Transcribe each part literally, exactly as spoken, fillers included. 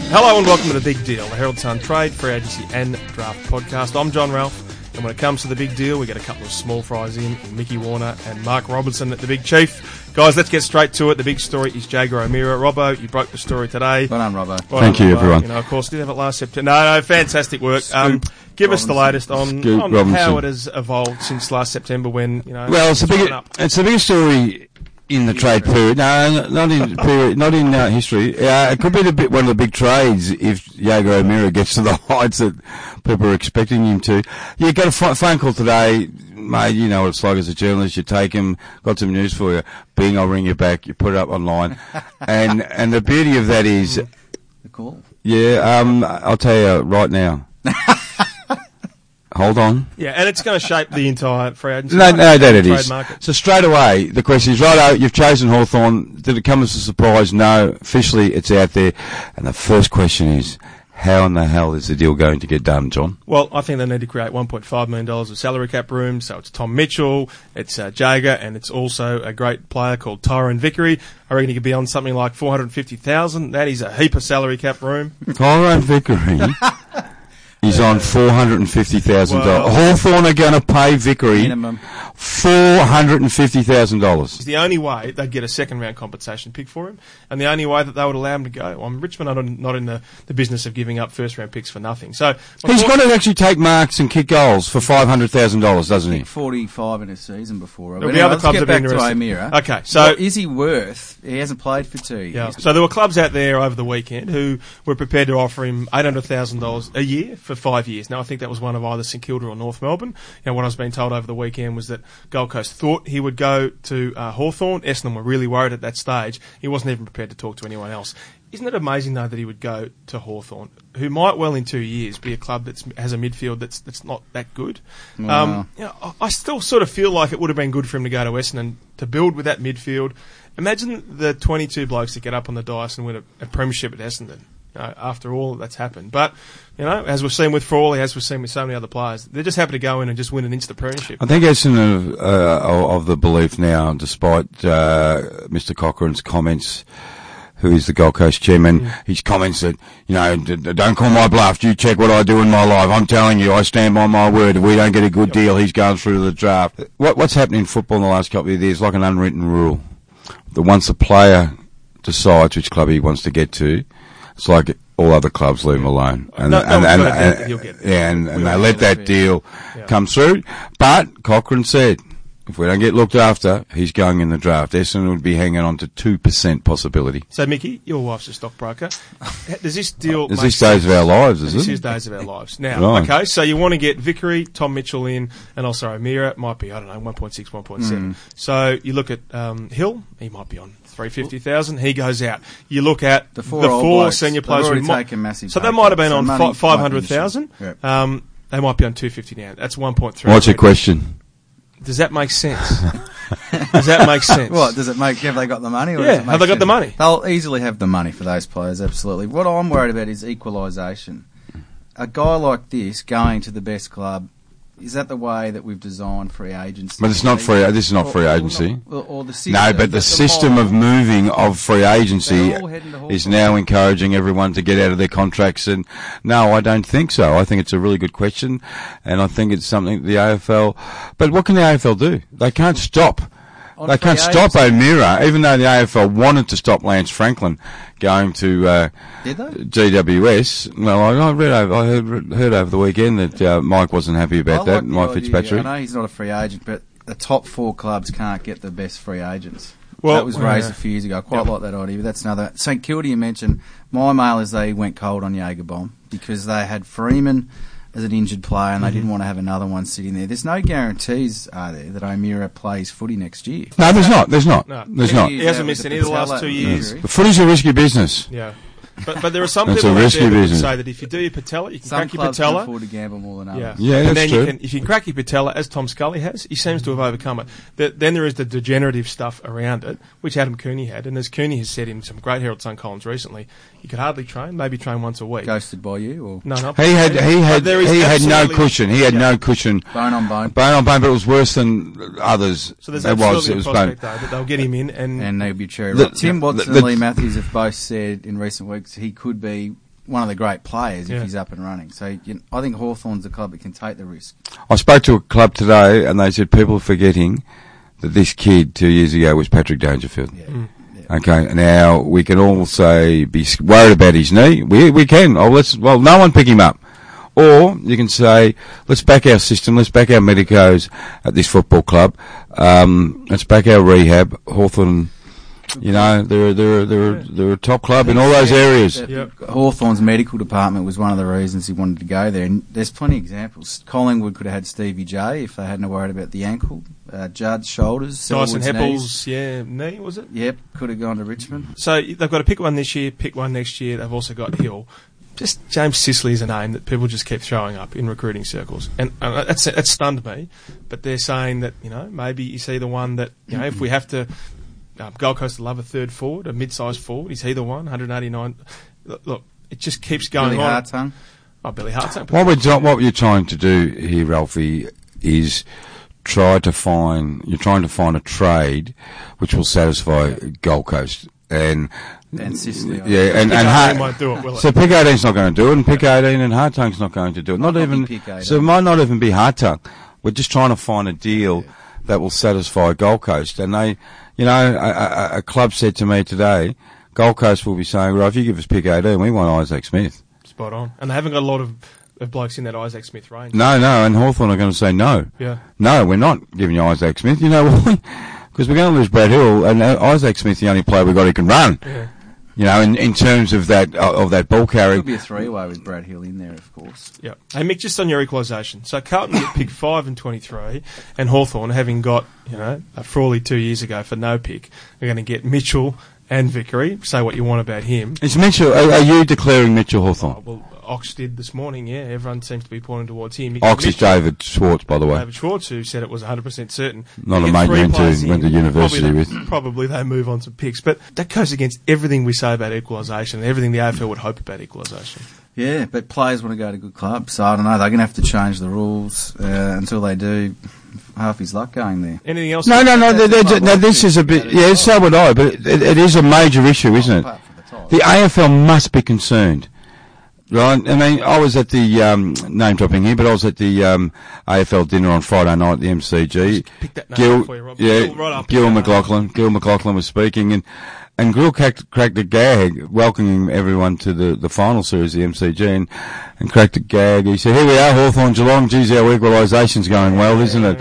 Hello and welcome to The Big Deal, the Herald Sun Trade, Free Agency and Draft podcast. I'm John Ralph, and when it comes to The Big Deal, we get a couple of small fries in, Mickey Warner and Mark Robinson at The Big Chief. Guys, let's get straight to it. The big story is Jaeger O'Meara. Robbo, you broke the story today. Well done, Robbo. Well Thank done, you, Robbo. everyone. You know, of course, did have it last September. No, no, fantastic work. Um, give us the latest on, Scoot on Robinson. how it has evolved since last September when, you know... Well, it's the thrown biggest, up. it's the biggest story in the trade period. No, not in period, not in uh, history. Uh, it could be the bit, one of the big trades if Jaeger O'Meara gets to the heights that people are expecting him to. You got a f- phone call today, mate. You know what it's like as a journalist. You take him. Got some news for you. Bing, I'll ring you back. You put it up online, and and the beauty of that is, The call. yeah. Um, I'll tell you right now. Hold on. Yeah, and it's going to shape the entire free agency No, market, no, that it trade is. market. So straight away, the question is, righto, you've chosen Hawthorn. Did it come as a surprise? No. Officially, it's out there. And the first question is, how in the hell is the deal going to get done, John? Well, I think they need to create one point five million dollars of salary cap room. So it's Tom Mitchell, it's uh, Jaeger, and it's also a great player called Tyrone Vickery. I reckon he could be on something like four hundred fifty thousand dollars. That is a heap of salary cap room. Tyrone Vickery is on four hundred fifty thousand dollars. Well- Hawthorn are going to pay Vickery Minimum. four hundred fifty thousand dollars. It's the only way they'd get a second round compensation pick for him, and the only way that they would allow him to go. Well, Richmond are not, not in the, the business of giving up first round picks for nothing. So He's got to actually take marks and kick goals for five hundred thousand dollars, doesn't he? forty-five in a season before. There'll But be anyway, other let's clubs get that are back to interested. O'Meara. Okay, so What is he worth? He hasn't played for two years. yeah, so there were clubs out there over the weekend who were prepared to offer him eight hundred thousand dollars a year for five years. Now, I think that was one of either St Kilda or North Melbourne. You know, what I was being told over the weekend was that Gold Coast thought he would go to uh, Hawthorn. Essendon were really worried at that stage. He wasn't even prepared to talk to anyone else. Isn't it amazing, though, that he would go to Hawthorn, who might well in two years be a club that has a midfield that's that's not that good? Wow. Um, you know, I I still sort of feel like it would have been good for him to go to Essendon to build with that midfield. Imagine the twenty-two blokes that get up on the dice and win a, a premiership at Essendon. You know, after all that's happened. But, you know, as we've seen with Frawley, as we've seen with so many other players, they're just happy to go in and just win an instant premiership. I think Essendon of, uh, of the belief now, despite uh, Mister Cochrane's comments, who is the Gold Coast chairman, Mm. his comments that, you know, d- d- don't call my bluff, you check what I do in my life. I'm telling you, I stand by my word. If we don't get a good deal, he's going through the draft. What, what's happening in football in the last couple of years, like an unwritten rule, that once a player decides which club he wants to get to, it's like all other clubs leave him alone. And, No- no and, one's and, got a deal that and- he'll get. yeah, and, and We they all let know that that. deal Yeah. come through. But Cochrane said, if we don't get looked after, he's going in the draft. Essendon would be hanging on to two percent possibility. So, Mickey, your wife's a stockbroker. Does this deal Is make this days sense? of our lives, is This it? is days of our lives. Now, Right. okay, so you want to get Vickery, Tom Mitchell in, and also O'Meara. It might be, I don't know, one point six, one point seven. So you look at um, Hill, he might be on three hundred fifty thousand. He goes out. You look at The four old four blokes, senior they've players. already who might- taken massive So pay they might have cuts, been so on money might be five hundred thousand. an issue. Yep. Um, they might be on two hundred fifty now. That's one point three. What's your question? Does that make sense? Does that make sense? What does it make? Have they got the money? Or Yeah, does it make have they got sense? the money? They'll easily have the money for those players. Absolutely. What I'm worried about is equalisation. A guy like this going to the best club, is that the way that we've designed free agency? But it's not free. This is not Or- free or agency. not- Or, or the system, No, but the system of moving of free agency They're all heading to is Hawthorn. now encouraging everyone to get out of their contracts. And no, I don't think so. I think it's a really good question, and I think it's something the A F L. But what can the A F L do? They can't stop. On They free can't stop agency. O'Meara, even though the A F L wanted to stop Lance Franklin going to uh, Did they? G W S. Well, I, I read over, I heard, heard over the weekend that uh, Mike wasn't happy about I that. like the Mike idea- Fitzpatrick. I know he's not a free agent, but the top four clubs can't get the best free agents. Well, that was raised yeah. a few years ago. I quite Yep. like that idea, but that's another. St Kilda, you mentioned. My mail is they went cold on Jaeger Bomb because they had Freeman as an injured player and they didn't want to have another one sitting there. There's no guarantees, are there, that O'Meara plays footy next year? No, there's not. There's not. No. There's Two not. years He hasn't out missed with any of the last patella two years. injury. But footy's a risky business. Yeah. But, but there are some That's people a out risky there that would business. say that if you do your patella, you can Some crack your clubs can patella. afford to gamble more than Yeah, others. Yeah, and that's then true. you can, if you crack your patella, as Tom Scully has, he seems to have overcome it. The, then there is the degenerative stuff around it, which Adam Cooney had, and as Cooney has said in some great Herald Sun columns recently, you could hardly train, maybe train once a week. Ghosted by you or No, no. He had he But had there is he had no absolutely- cushion. He had Yeah. no cushion. bone on bone? Bone on bone, but it was worse than others. So there's it absolutely was. It a was prospect, bone. though, that they'll get him in, and, And they'll be cherry The- ripe. Tim the- Watson the- and Lee Matthews have both said in recent weeks he could be one of the great players Yeah. if he's up and running. So you know, I think Hawthorn's a club that can take the risk. I spoke to a club today, and they said people are forgetting that this kid two years ago was Patrick Dangerfield. Yeah. Mm. Yeah. Okay, now we can all say be worried about his knee. We we can. Oh, let's. Well, no one pick him up. Or you can say, let's back our system. Let's back our medicos at this football club. Um, let's back our rehab. Hawthorn, you know, they're they're they're they're a top club in all those areas. Yep. Hawthorn's medical department was one of the reasons he wanted to go there. And there's plenty of examples. Collingwood could have had Stevie J if they hadn't worried about the ankle. Uh, Judd, shoulders. Dyson Selwood's Heppel's, knees. yeah, knee, was it? Yep, could have gone to Richmond. So they've got to pick one this year, pick one next year. They've also got Hill. Just James Sicily is a name that people just keep throwing up in recruiting circles, and uh, that's that stunned me. But they're saying that you know maybe is he the one that you know if we have to, um, Gold Coast will love a third forward, a mid-sized forward. Is he the one? one eighty-nine. Look, look, it just keeps going Billy on. Hartung. Oh, Billy Hartung. What we're do- what you're trying to do here, Ralphie, is try to find. You're trying to find a trade which will satisfy Gold Coast and. And Sicily. Yeah, and, Pick and eighteen Hart, won't do it, will it? so Pick eighteen's not going to do it, and Pick eighteen and Hartung's not going to do it. Not Might not even, be Pick eighteen. so it might not even be Hartung. We're just trying to find a deal that will satisfy Gold Coast. And they, you know, a, a, a club said to me today, Gold Coast will be saying, right, if you give us Pick eighteen, we want Isaac Smith. Spot on. And they haven't got a lot of, of blokes in that Isaac Smith range. No, no, and Hawthorn are going to say no. Yeah. No, we're not giving you Isaac Smith. You know why? Because we're going to lose Brad Hill, and uh, Isaac Smith's the only player we've got who can run. Yeah. You know, in, in terms of that uh, of that ball carry. It'll be a three-way with Brad Hill in there, of course. Yeah. Hey, Mick, just on your equalisation. So Carlton get pick five and twenty-three, and Hawthorn, having got, you know, a Frawley two years ago for no pick, are going to get Mitchell and Vickery. Say what you want about him. Is Mitchell, are, are you declaring Mitchell Hawthorn? Oh, well, Ox did this morning, yeah. Everyone seems to be pointing towards him. You get Ox is Mitchell, David Schwartz, by the way. David Schwartz, who said it was one hundred percent certain. Not You a get mate three went to- players in, went to university probably with. They, probably they move on some picks. But that goes against everything we say about equalisation and everything the A F L would hope about equalisation. Yeah, but players want to go to good clubs, so I don't know. They're going to have to change the rules uh, until they do. Half his luck going there. Anything else? No, no, no. That's they're- my they're- no, wife this too. is a bit. That is Yeah, right. so would I. But it, it, it is a major issue, isn't it? Apart from the top. The A F L must be concerned, right? I mean, I was at the um, name dropping here, but I was at the um, A F L dinner on Friday night at the M C G. Pick that name Gil, up for you, Rob. yeah, Gil, right up Gil there. McLaughlin. Gil McLaughlin was speaking, and and Gil cracked, cracked a gag, welcoming everyone to the, the final series of the M C G, and, and cracked a gag. He said, "Here we are, Hawthorn Geelong. Geez, our equalisation's going well, isn't it?"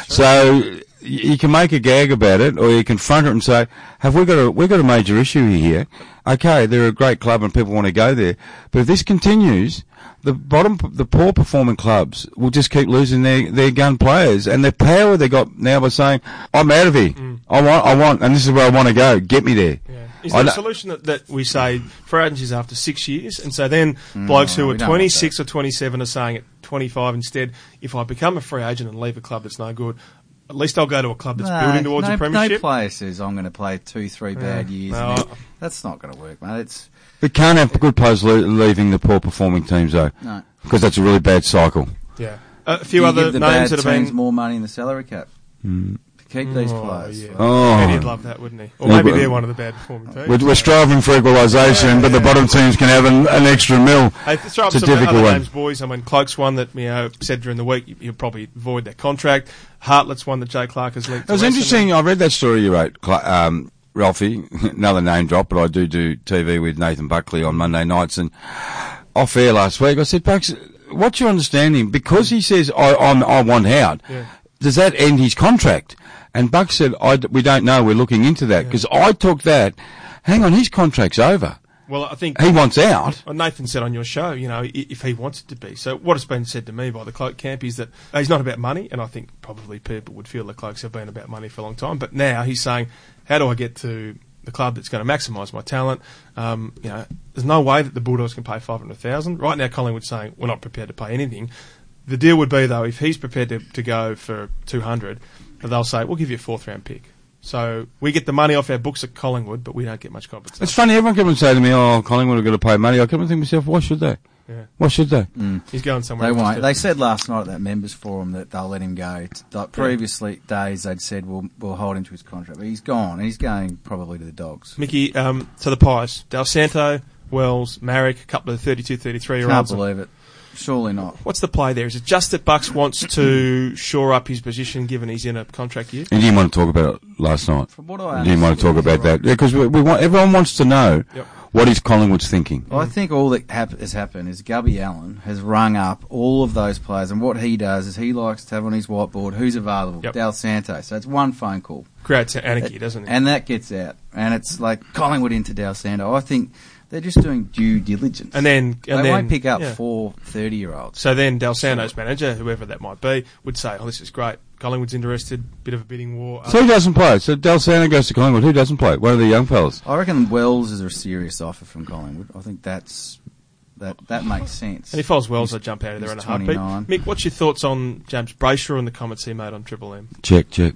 So y- you can make a gag about it, or you confront it and say, "Have we got a we got a major issue here? Okay, they're a great club and people want to go there, but if this continues, the bottom, the poor performing clubs will just keep losing their, their gun players and the power they got now by saying, I'm out of here. Mm. I want, I want, and this is where I want to go. Get me there." Yeah. Is I there a don't- solution that, that we say for agencies after six years, and so then blokes who we are don't want twenty-six or twenty-seven are saying at twenty-five instead, if I become a free agent and leave a club that's no good, at least I'll go to a club that's No, building towards no, a premiership. No player says I'm going to play two, three bad years. No, and then- I- that's not going to work, mate. It's We can't have good players le- leaving the poor performing teams though, no. because that's a really bad cycle. Yeah. Uh, a few You other give the names bad that have teams been. more money in the salary cap. Mm. Keep these Oh, players. yeah. Oh. Eddie'd love that, wouldn't he? Or Yeah, maybe but- they're one of the bad performing teams. We're, we're striving for equalisation, but the bottom teams can have an, an extra mil. Hey, let's throw up It's a some difficult other one. names, boys. I mean, Cloak's one that you know said during the week he'll probably void that contract. Hartlett's one that Jay Clark has linked. It was to interesting. I read that story you wrote, Cla- um, Ralphie. Another name drop, but I do do T V with Nathan Buckley on Monday nights. And off air last week, I said, Bucks, what's your understanding? Because he says I I'm, I want out. Yeah. Does that end his contract? And Buck said, I d- we don't know. We're looking into that because I took that. Hang on, his contract's over. Well, I think He wants out. Well, Nathan said on your show, you know, i- if he wants it to be. So what has been said to me by the Cloak camp is that he's not about money, and I think probably people would feel the Cloaks have been about money for a long time. But now he's saying, how do I get to the club that's going to maximise my talent? Um, you know, there's no way that the Bulldogs can pay five hundred thousand right now. Collingwood's saying we're not prepared to pay anything. The deal would be though, if he's prepared to, to go for two hundred, they'll say we'll give you a fourth round pick. So we get the money off our books at Collingwood, but we don't get much compensation. It's funny. Everyone comes and say to me, "Oh, Collingwood have got to pay money." I come and think to myself, "Why should they? Yeah. Why should they?" He's going somewhere. They else won't. to- They said last night at that members forum that they'll let him go. It's Like previously days, they'd said we'll we'll hold him to his contract, but he's gone and he's going probably to the Dogs. Mickey, um, to the Pies. Del Santo, Wells, Marrick, a couple of thirty-two, thirty-three year Can't olds. believe it. Surely not. What's the play there? Is it just that Bucks wants to shore up his position given he's in a contract year? You didn't want to talk about it last night. From what I You didn't want to talk about that. Yeah, because we, we want, everyone wants to know Yep. what is Collingwood's thinking. Well, I think all that hap- has happened is Gubby Allen has rung up all of those players, and what he does is he likes to have on his whiteboard who's available. Yep. Dal Santos. So it's one phone call. Creates anarchy, doesn't it? And that gets out. And it's like Collingwood into Dal Santos. I think they're just doing due diligence. And then, and they then won't pick up yeah. four thirty-year-olds. So then Del Santo's manager, whoever that might be, would say, oh, this is great. Collingwood's interested, bit of a bidding war. So who doesn't play? So Del Santo goes to Collingwood. Who doesn't play? One of the young fellas. I reckon Wells is a serious offer from Collingwood. I think that's that that makes sense. And if I was Wells, He's- I'd jump out of there in a he's heartbeat. twenty-nine. Mick, what's your thoughts on James Brayshaw and the comments he made on Triple M? Check, check.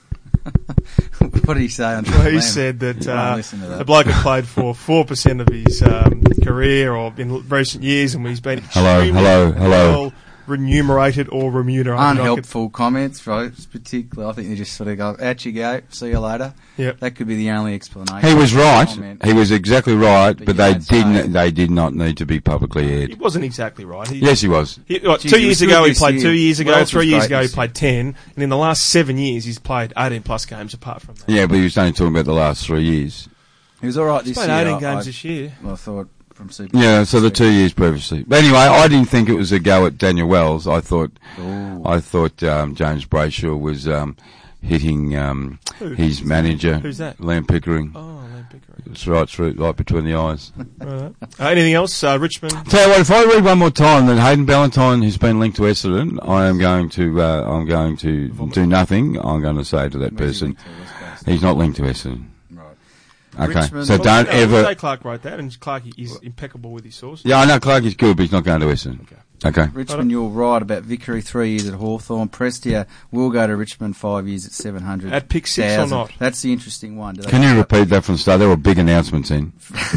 What did he say on Well, Triple he M? said that, Go and uh, listen to that. the bloke had played for four percent of his um, career or in recent years, and he's been Hello, extremely hello, hello. well remunerated or remunerated. I could- Unhelpful comments, right? Particularly, I think they just sort of go, out you go, see you later. Yep. That could be the only explanation. He was right. Comment. He was exactly right, But but you they don't say. didn't. They did not need to be publicly He aired. wasn't exactly right. He, Yes, he was. He, what, Geez, two he years was ago good he this played year. two years ago, Wells three was years great ago he this played ten, and in the last seven years he's played eighteen plus games apart from that. Yeah, but he was only talking about the last three years. He was all right He's this played year. eighteen I- games I, this year. I thought from Super. Yeah, so the two years previously. But anyway, I didn't think it was a go at Daniel Wells. I thought, Ooh. I thought um, James Brayshaw was um, hitting um, Who? his manager, Who's that? Liam Pickering. Oh, Liam Pickering. It's right through, right between the eyes. Right. Uh, anything else? Uh, Richmond. Tell you what, if I read one more time that Hayden Ballantyne has been linked to Essendon, I am going to, uh, I'm going to do nothing. I'm going to say to that Where's he person, linked to? Let's go. he's not linked to Essendon. Right. Okay, Richmond- so Well, don't no, ever. Jay Clark wrote that, and Clark is impeccable with his sources. Yeah, I know Clark is good, but he's not going to Essendon. Okay. Okay. Richmond, you're right about Vickery, three years at Hawthorn. Prestia will go to Richmond, five years at seven hundred. At pick six or not? That's the interesting one. Do they Can you pick up repeat that from the start? There were big announcements in.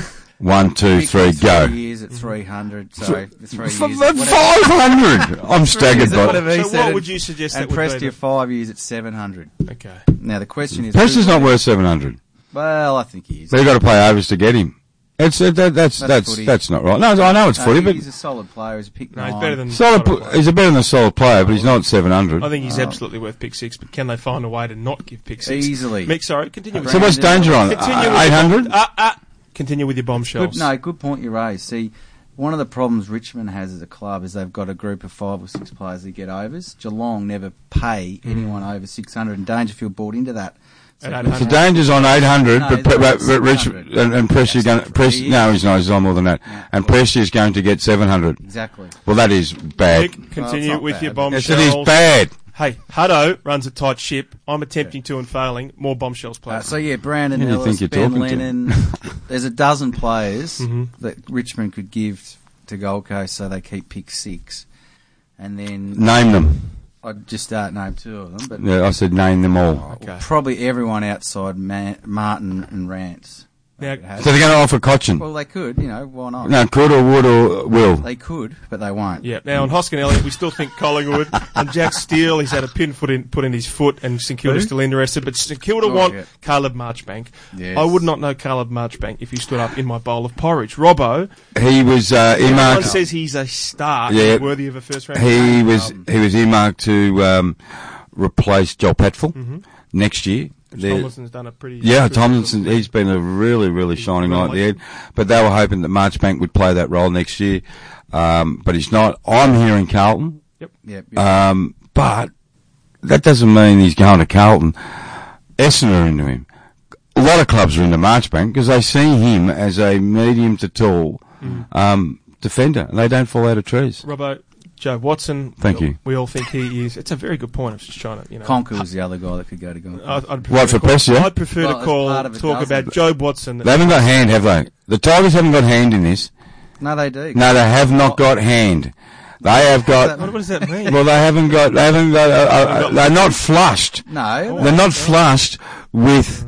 One, two, Vickery, three, go. Three years at three hundred. Sorry, three years. F- at f- whatever. five hundred! I'm staggered by whatever that. he So said. what would you suggest And that would be? Prestia, then? five years at seven hundred. Okay. Now the question is, Prestia's not worth seven hundred. Well, I think he is. But you've got to pay overs to get him. It's, uh, that, that's, That's that's, footy. that's not right. No, I know it's No, footy, but he's a solid player. He's a pick No, he's nine. better than solid, solid pl- player. he's a better than a solid player, but he's not seven hundred. I think he's Oh. absolutely worth pick six, but can they find a way to not give pick six? Easily. Mick, sorry, continue. with So what's Brandon- danger on it? Continue with eight your hundred? bomb- Uh, uh, continue with your bombshells. Good, no, good point you raised. See, one of the problems Richmond has as a club is they've got a group of five or six players that get overs. Geelong never pay anyone over six hundred, and Dangerfield bought into that. So At good eight So hundred. Danger's on eight hundred, No, but, he's but, on but, but seven Rich, hundred. and, and Prestia's going That's to, Presti, three no, years. he's not, he's on more than that. Yeah. And Prestia's going to get seven hundred. Exactly. Well, that is bad. Mick, Well, continue it's not with bad. your Yes, bombshells. Yes, it is bad. Hey, Hutto runs a tight ship. I'm attempting to and failing. More bombshells, please. Uh, so yeah, Brandon Who do you Ellis, think you're Ben talking to? Lennon. There's a dozen players Mhm. that Richmond could give to Gold Coast, so they keep pick six, and then Name them. I'd just start name two of them, but Yeah, I said name them all. Okay. probably everyone outside Ma- Martin and Rance. They Now- could have. So they're going to offer Cochin. Well, they could, you know, why not? No, could or would or will. They could, but they won't. Yeah. Now on Hoskin Elliott, we still think Collingwood and Jack Steele. He's had a pin foot in, put in his foot, and St Kilda's Who? still interested. But St Kilda Oh, want yeah. Caleb Marchbank. Yes. I would not know Caleb Marchbank if he stood up in my bowl of porridge. Robbo, He was uh, everyone earmarked. says he's a star, Yeah. worthy of a first round. He pick. was Um, he was earmarked to um, replace Joel Patfull Mhm. next year. They're- Tomlinson's done a pretty. Yeah, good Tomlinson, job. he's been a really, really He's shining well light at the liked. end. But they were hoping that Marchbank would play that role next year. Um, but he's not. I'm hearing Carlton. Yeah, yeah. Um, but that doesn't mean he's going to Carlton. Essendon are into him. A lot of clubs are into Marchbank because they see him as a medium to tall um, defender, and they don't fall out of trees. Robbo, Joe Watson. Thank we, you. We all think he is. It's a very good point. I was just trying to, you know. Conker was the other guy that could go to Gold Coast. I'd, I'd prefer What, to for call, Prestia? I'd prefer Well, to as call part of a talk dozen. about Joe Watson. They haven't got hand, have they? The Tigers haven't got hand in this. No, they do. No, they have not got hand. They have got. What, what does that mean? Well, they haven't got. They haven't got. Uh, uh, they're not flushed. No, They're not flushed with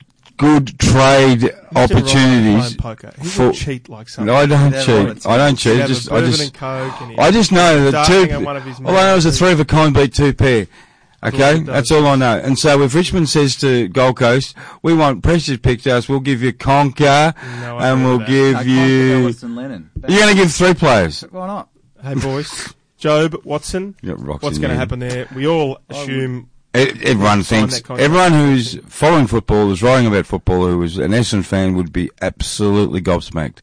good trade opportunities. Poker. He for- would cheat like something. No, I don't They're cheat. I don't He'd cheat. have Just, a I bourbon just, and Coke and he'd I just know that darting two. on one of his All I know is the mates. three of a kind beat two pair. Okay, it does. that's all I know. And so if Richmond says to Gold Coast, we want precious pictures, we'll give you Conker, No, I and heard we'll that. give No, you... Ellis and Lennon. You're going to give three players. Why not? Hey, boys. Job, Watson, You got rocks what's in going to there. happen there? We all assume... E- Everyone Sign thinks, that contract. everyone who's following football, who's writing about football, who is an Essendon fan would be absolutely gobsmacked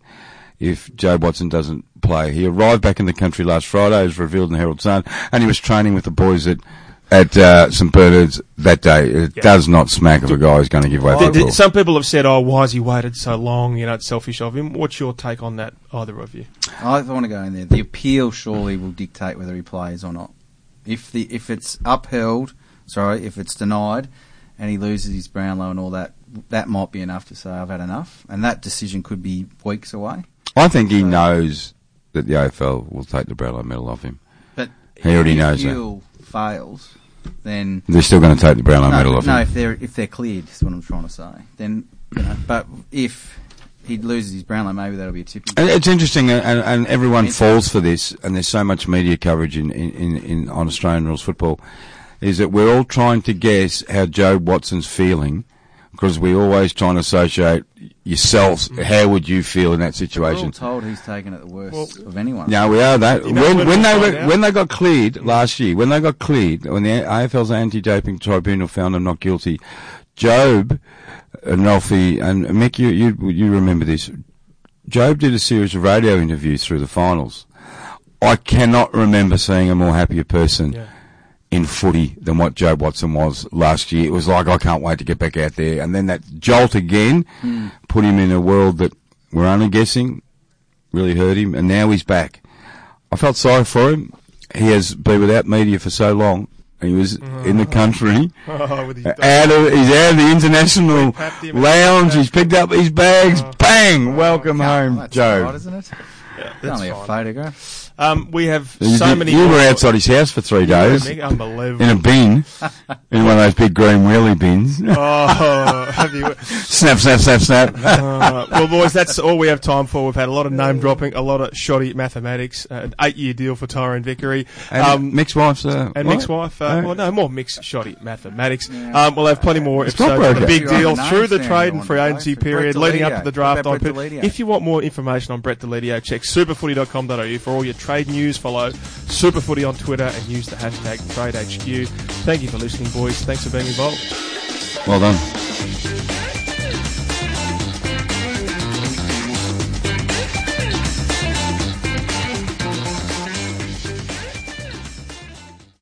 if Joe Watson doesn't play. He arrived back in the country last Friday, as revealed in the Herald Sun, and he was training with the boys at at uh, St Bernard's that day. It Yeah. does not smack of a guy who's going to give away Th- football. th- Some people have said, oh, why has he waited so long? You know, it's selfish of him. What's your take on that, either of you? I want to go in there. The appeal surely will dictate whether he plays or not. If the if it's upheld, sorry, if it's denied, and he loses his Brownlow and all that, that might be enough to say I've had enough, and that decision could be weeks away. I think he knows that the A F L will take the Brownlow medal off him. But He already if knows that. appeal fails, then They're still going to take the Brownlow medal no, off no. him. If they're if they're cleared, is what I'm trying to say. Then, you know, but if he loses his Brownlow, maybe that'll be a tipping. And it's interesting, and, and everyone It's- falls for this, and there's so much media coverage in, in, in, in on Australian rules football, is that we're all trying to guess how Joe Watson's feeling, because we always try and associate yourselves, how would you feel in that We're all situation? told he's taken it the worst Well, of anyone. Yeah, we are that. You know when when when we'll they find were, out? when they got cleared last year, when they got cleared, when the A F L's anti-doping tribunal found them not guilty, Job and Ralphie and Mick, you you you remember this? Job did a series of radio interviews through the finals. I cannot remember seeing a more happier person Yeah. in footy than what Joe Watson was last year. It was like, I can't wait to get back out there. And then that jolt again Mm. put him in a world that we're only guessing really hurt him. And now he's back. I felt sorry for him. He has been without media for so long. He was in the country. Oh, with his Uh, Out of, he's out of the international Papped him. lounge. He's picked up his bags. Oh. Bang! Welcome Yeah, home, that's Joe. right, isn't it? Yeah, It's that's only a fine. photograph. Um, we have You, so did- many... you were more- outside his house for three Yeah, days Mick, Unbelievable. in a bin, in one of those big green wheelie bins. Oh, have you... Snap, snap, snap, snap. Uh, well, boys, that's all we have time for. We've had a lot of name dropping, a lot of shoddy mathematics, uh, an eight-year deal for Tyrone Vickery. And Um, Mick's wife's uh, and what? Mick's wife, uh, Oh. well, no, more Mick's shoddy mathematics. Um, we'll have plenty more episodes Stockbroker. of the big You're on deal the through the nose trade stand, and free I want agency to know. period Brett leading up to Deledio. the draft. What about on Brett Deledio? If you want more information on Brett Deledio, check superfooty dot com dot a u for all your trade news. Follow Superfooty on Twitter and use the hashtag TradeHQ. Thank you for listening, boys. Thanks for being involved. Well done.